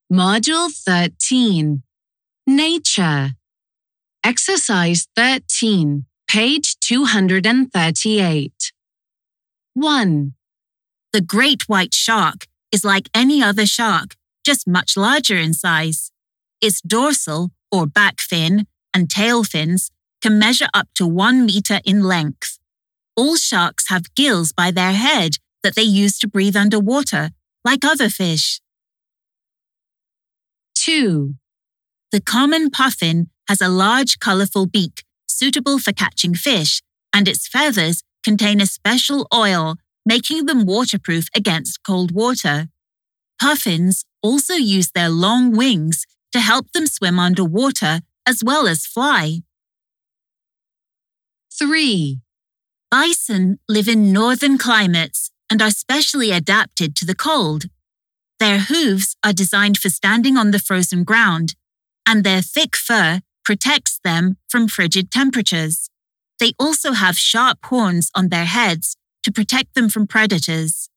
Module 13, Nature. Exercise 13, page 238. 1. The great white shark is like any other shark, just much larger in size. Its dorsal, or back fin, and tail fins can measure up to 1 meter in length. All sharks have gills by their head that they use to breathe underwater, like other fish. 2. The common puffin has a large, colorful beak suitable for catching fish, and its feathers contain a special oil, making them waterproof against cold water. Puffins also use their long wings to help them swim underwater as well as fly. 3. Bison live in northern climates and are specially adapted to the cold. Their hooves are designed for standing on the frozen ground, and their thick fur protects them from frigid temperatures. They also have sharp horns on their heads to protect them from predators.